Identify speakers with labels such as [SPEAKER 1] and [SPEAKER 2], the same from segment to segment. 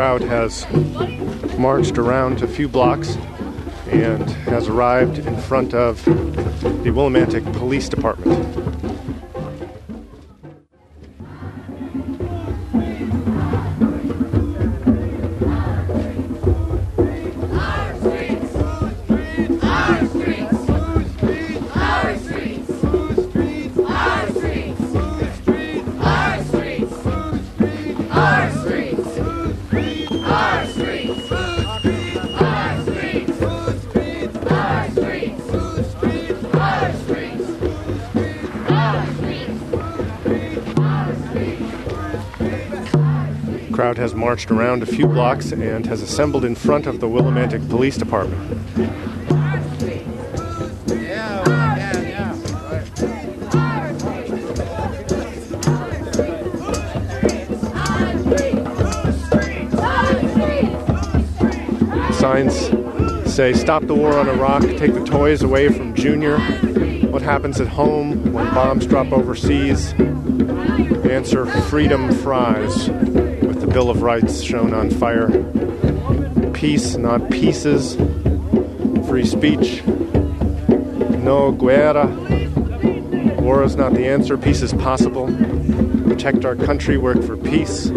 [SPEAKER 1] crowd has marched around a few blocks and has arrived in front of the Willimantic Police Department. The crowd has marched around a few blocks and has assembled in front of the Willimantic Police Department. Signs say, "Stop the war on Iraq, take the toys away from Junior. What happens at home when bombs drop overseas? Answer, freedom fries," with the Bill of Rights shown on fire. Peace, not pieces. Free speech. No guerra. War is not the answer, peace is possible. Protect our country, work for peace.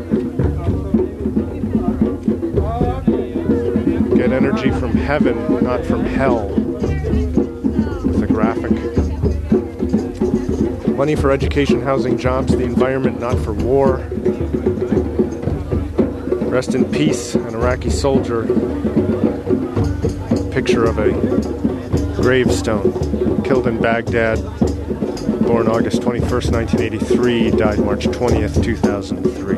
[SPEAKER 1] Get energy from heaven, not from hell. With a graphic. Money for education, housing, jobs, the environment, not for war. Rest in peace, an Iraqi soldier. Picture of a gravestone. Killed in Baghdad. Born August 21st, 1983. Died March 20th, 2003.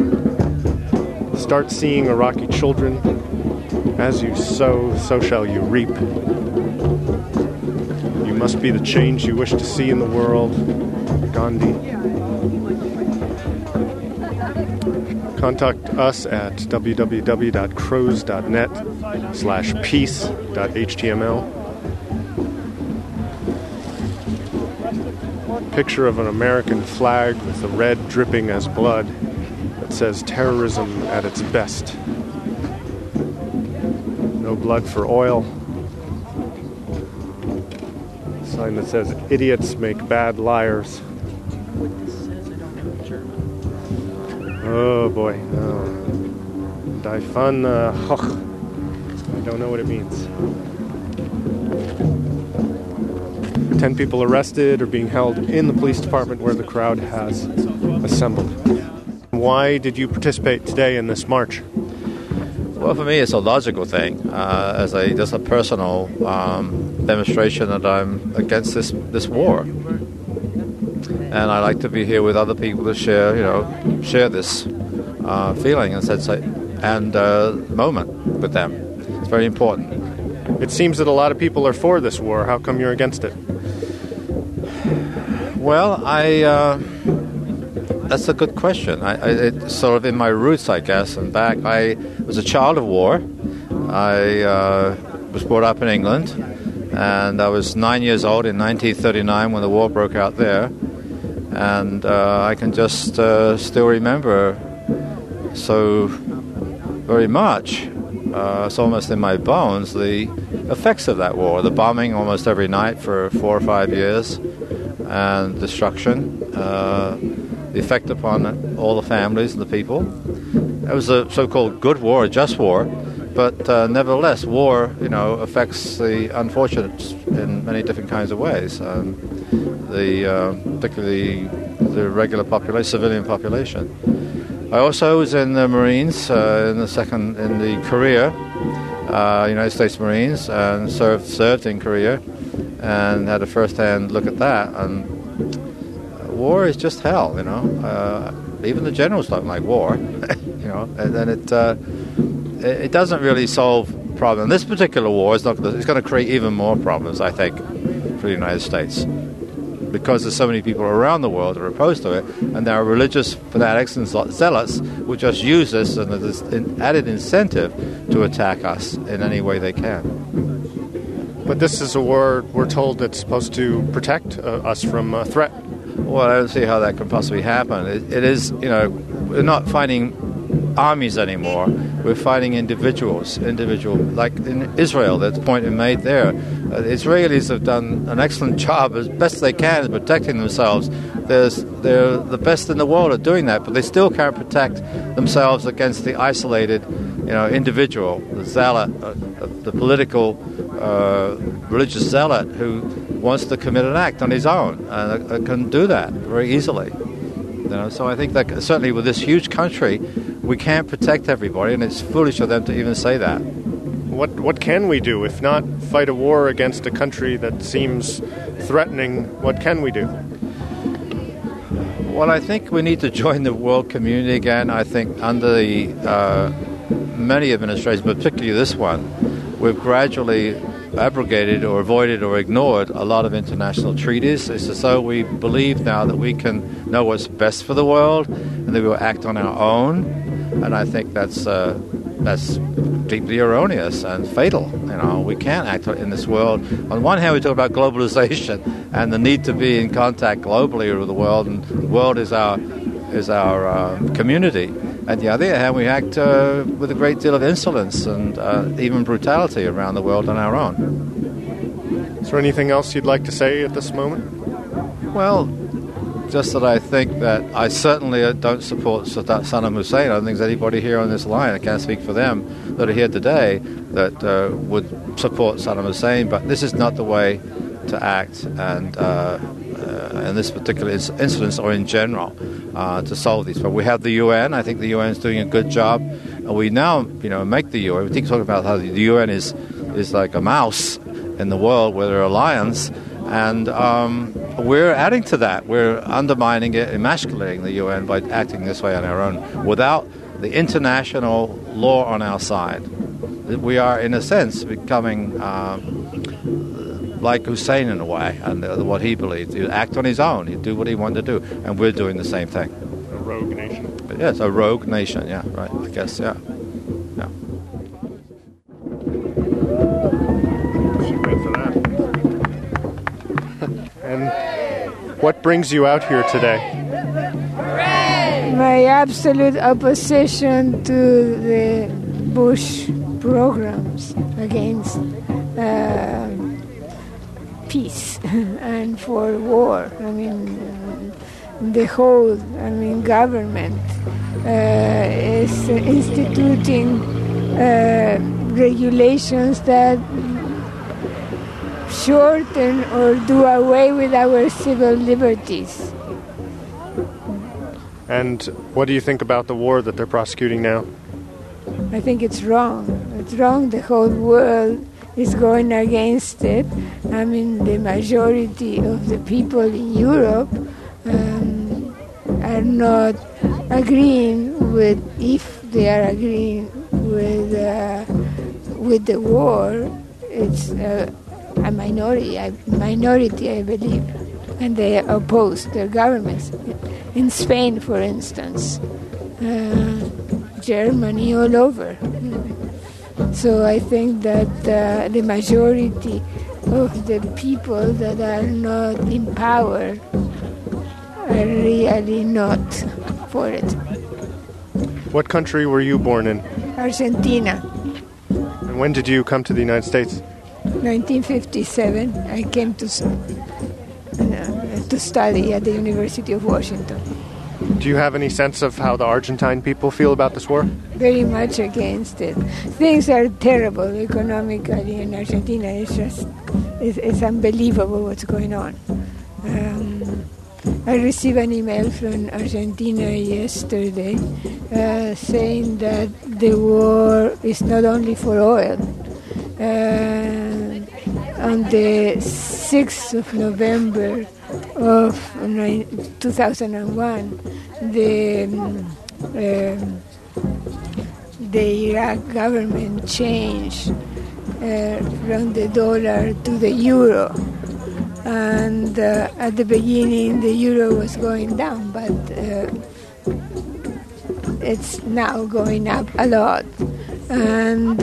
[SPEAKER 1] Start seeing Iraqi children. As you sow, so shall you reap. You must be the change you wish to see in the world. Gandhi. Contact us at www.crows.net/peace.html. Picture of an American flag with the red dripping as blood that says terrorism at its best. No blood for oil. Sign that says idiots make bad liars. Oh boy. Die van Gogh. I don't know what it means. 10 people arrested or being held in the police department where the crowd has assembled. Why did you participate today in this march?
[SPEAKER 2] Well, for me, it's a logical thing. Just a personal demonstration that I'm against this war, and I like to be here with other people to share this feeling and moment with them. It's very important.
[SPEAKER 1] It seems that a lot of people are for this war. How come you're against it?
[SPEAKER 2] Well, that's a good question. It's sort of in my roots, I guess, and back. I was a child of war. I was brought up in England, and I was 9 years old in 1939 when the war broke out there. And I can just still remember so very much, it's almost in my bones, the effects of that war. The bombing almost every night for 4 or 5 years, and destruction. The effect upon all the families and the people. It was a so-called good war, a just war, but nevertheless, war, affects the unfortunates in many different kinds of ways. Particularly the regular population, civilian population. I also was in the Marines in the Korea, United States Marines, and served in Korea, and had a first-hand look at that. And war is just hell, Even the generals don't like war, and it doesn't really solve problems. This particular war it's going to create even more problems, I think, for the United States, because there's so many people around the world that are opposed to it, and there are religious fanatics and zealots who just use this as an added incentive to attack us in any way they can.
[SPEAKER 1] But this is a war, we're told, that's supposed to protect us from a threat.
[SPEAKER 2] Well, I don't see how that can possibly happen. It is, we're not fighting armies anymore. We're fighting individual, like in Israel. That's the point we made there. Israelis have done an excellent job as best they can in protecting themselves. They're the best in the world at doing that, but they still can't protect themselves against the isolated, individual, the zealot, the political, religious zealot who wants to commit an act on his own and can do that very easily. So I think that certainly with this huge country, we can't protect everybody, and it's foolish of them to even say that.
[SPEAKER 1] What can we do? If not fight a war against a country that seems threatening, what can we do?
[SPEAKER 2] Well, I think we need to join the world community again. I think under the many administrations, but particularly this one, we've gradually abrogated or avoided or ignored a lot of international treaties. It's as though we believe now that we can know what's best for the world and that we will act on our own. And I think that's deeply erroneous and fatal. We can't act in this world. On one hand, we talk about globalization and the need to be in contact globally with the world, and the world is our community. On the other hand, we act with a great deal of insolence and even brutality around the world on our own.
[SPEAKER 1] Is there anything else you'd like to say at this moment?
[SPEAKER 2] Well, just that I think that I certainly don't support Saddam Hussein. I don't think there's anybody here on this line, I can't speak for them, that are here today that would support Saddam Hussein, but this is not the way to act, and in this particular incident or in general, to solve these. But we have the UN. I think the UN is doing a good job. And we now, make the UN. We keep talking about how the UN is like a mouse in the world where there are lions, and we're adding to that. We're undermining it, emasculating the UN by acting this way on our own without the international law on our side. We are, in a sense, becoming like Hussein in a way, and what he believed. He'd act on his own. He'd do what he wanted to do, and we're doing the same thing.
[SPEAKER 1] A rogue nation.
[SPEAKER 2] But yes, a rogue nation, yeah, right, I guess, yeah.
[SPEAKER 1] Should wait for that. And what brings you out here today?
[SPEAKER 3] My absolute opposition to the Bush programs against peace and for war. The whole, government is instituting regulations that shorten or do away with our civil liberties.
[SPEAKER 1] And what do you think about the war that they're prosecuting now?
[SPEAKER 3] I think it's wrong. It's wrong. The whole world is going against it. The majority of the people in Europe are not agreeing with, if they are agreeing with the war, it's a minority, I believe, and they oppose their governments. In Spain, for instance, Germany, all over. So I think that the majority of the people that are not in power are really not for it.
[SPEAKER 1] What country were you born in?
[SPEAKER 3] Argentina.
[SPEAKER 1] And when did you come to the United States?
[SPEAKER 3] 1957. I came to study at the University of Washington.
[SPEAKER 1] Do you have any sense of how the Argentine people feel about this war?
[SPEAKER 3] Very much against it. Things are terrible economically in Argentina. It's unbelievable what's going on. I received an email from Argentina yesterday saying that the war is not only for oil. On the 6th of November of 2001, the Iraq government changed from the dollar to the euro. And at the beginning, the euro was going down, but it's now going up a lot. And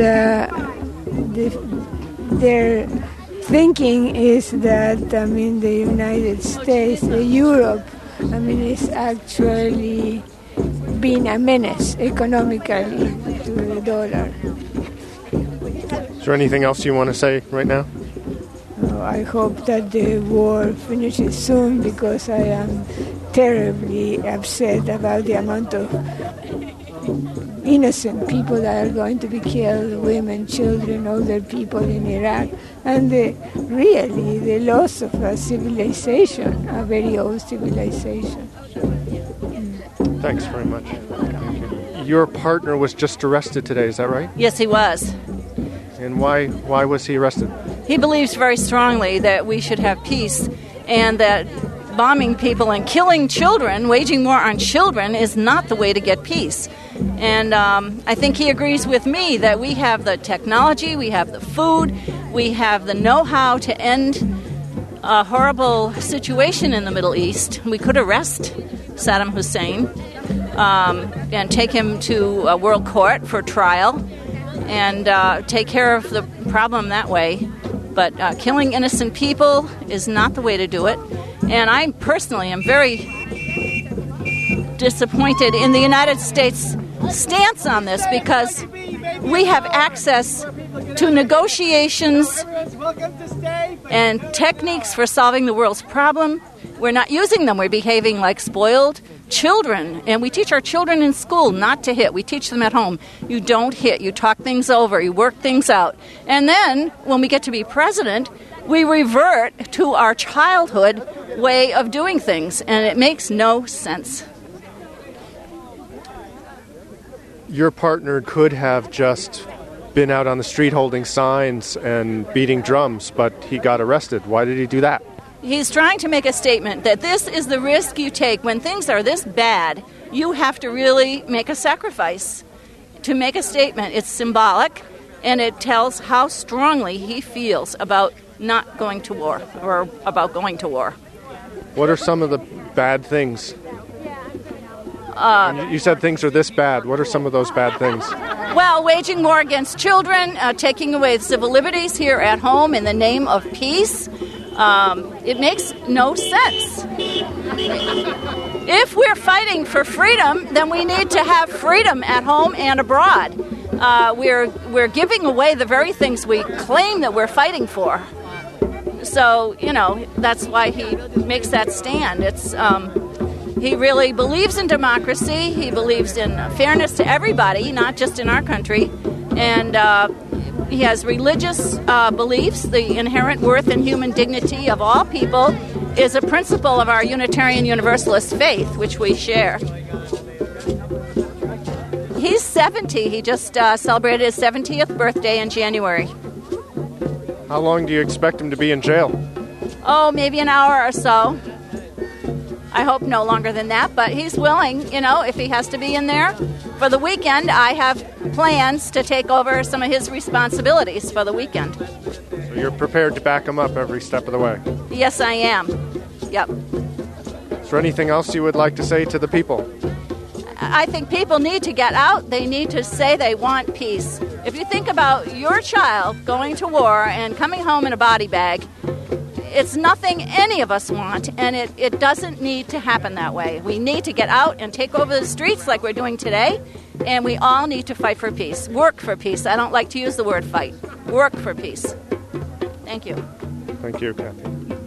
[SPEAKER 3] their thinking is that, the United States, Europe, is actually being a menace economically to the dollar.
[SPEAKER 1] Is there anything else you want to say right now?
[SPEAKER 3] I hope that the war finishes soon because I am terribly upset about the amount of innocent people that are going to be killed, women, children, older people in Iraq, and really the loss of a civilization, a very old civilization.
[SPEAKER 1] Thanks very much. Thank you. Your partner was just arrested today, is that right?
[SPEAKER 4] Yes, he was.
[SPEAKER 1] And why was he arrested?
[SPEAKER 4] He believes very strongly that we should have peace and that bombing people and killing children, waging war on children, is not the way to get peace. And I think he agrees with me that we have the technology, we have the food, we have the know-how to end a horrible situation in the Middle East. We could arrest Saddam Hussein and take him to a world court for trial and take care of the problem that way. But killing innocent people is not the way to do it. And I personally am very disappointed in the United States' stance on this because we have access to negotiations and techniques for solving the world's problem. We're not using them. We're behaving like spoiled children. And we teach our children in school not to hit. We teach them at home. You don't hit. You talk things over. You work things out. And then when we get to be president, we revert to our childhood way of doing things. And it makes no sense.
[SPEAKER 1] Your partner could have just been out on the street holding signs and beating drums, but he got arrested. Why did he do that?
[SPEAKER 4] He's trying to make a statement that this is the risk you take. When things are this bad, you have to really make a sacrifice to make a statement. It's symbolic, and it tells how strongly he feels about not going to war or about going to war.
[SPEAKER 1] What are some of the bad things? You said things are this bad. What are some of those bad things?
[SPEAKER 4] Well, waging war against children, taking away civil liberties here at home in the name of peace. It makes no sense. If we're fighting for freedom, then we need to have freedom at home and abroad. We're giving away the very things we claim that we're fighting for. So, that's why he makes that stand. He really believes in democracy. He believes in fairness to everybody, not just in our country. And he has religious beliefs. The inherent worth and human dignity of all people is a principle of our Unitarian Universalist faith, which we share. He's 70. He just celebrated his 70th birthday in January.
[SPEAKER 1] How long do you expect him to be in jail?
[SPEAKER 4] Oh, maybe an hour or so. I hope no longer than that, but he's willing, if he has to be in there. For the weekend, I have plans to take over some of his responsibilities for the weekend.
[SPEAKER 1] So you're prepared to back him up every step of the way?
[SPEAKER 4] Yes, I am. Yep.
[SPEAKER 1] Is there anything else you would like to say to the people?
[SPEAKER 4] I think people need to get out. They need to say they want peace. If you think about your child going to war and coming home in a body bag, it's nothing any of us want, and it doesn't need to happen that way. We need to get out and take over the streets like we're doing today, and we all need to fight for peace. Work for peace. I don't like to use the word fight. Work for peace. Thank you.
[SPEAKER 1] Thank you, Kathy.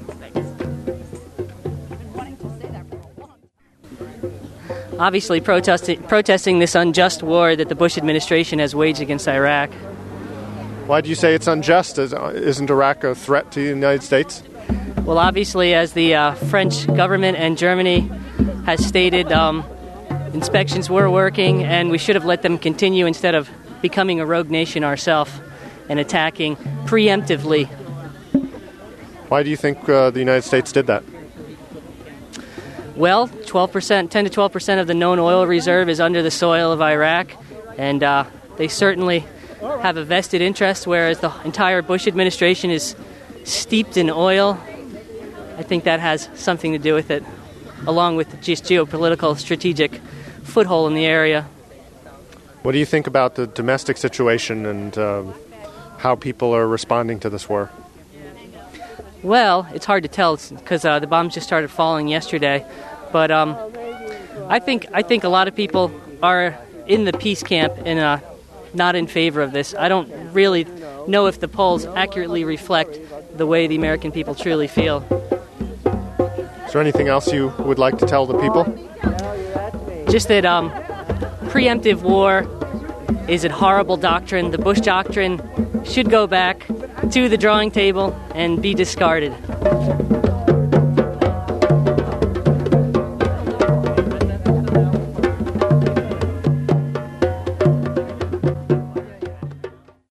[SPEAKER 5] Obviously protesting this unjust war that the Bush administration has waged against Iraq.
[SPEAKER 1] Why do you say it's unjust? Isn't Iraq a threat to the United States?
[SPEAKER 5] Well, obviously, as the French government and Germany has stated, inspections were working, and we should have let them continue instead of becoming a rogue nation ourselves and attacking preemptively.
[SPEAKER 1] Why do you think the United States did that?
[SPEAKER 5] Well, 10 to 12% of the known oil reserve is under the soil of Iraq, and they certainly have a vested interest, whereas the entire Bush administration is steeped in oil. I think that has something to do with it, along with just geopolitical strategic foothold in the area.
[SPEAKER 1] What do you think about the domestic situation and how people are responding to this war?
[SPEAKER 5] Well, it's hard to tell because the bombs just started falling yesterday, but I think a lot of people are in the peace camp and not in favor of this. I don't really know if the polls accurately reflect the way the American people truly feel.
[SPEAKER 1] Is there anything else you would like to tell the people?
[SPEAKER 5] Just that preemptive war is a horrible doctrine. The Bush doctrine should go back to the drawing table and be discarded.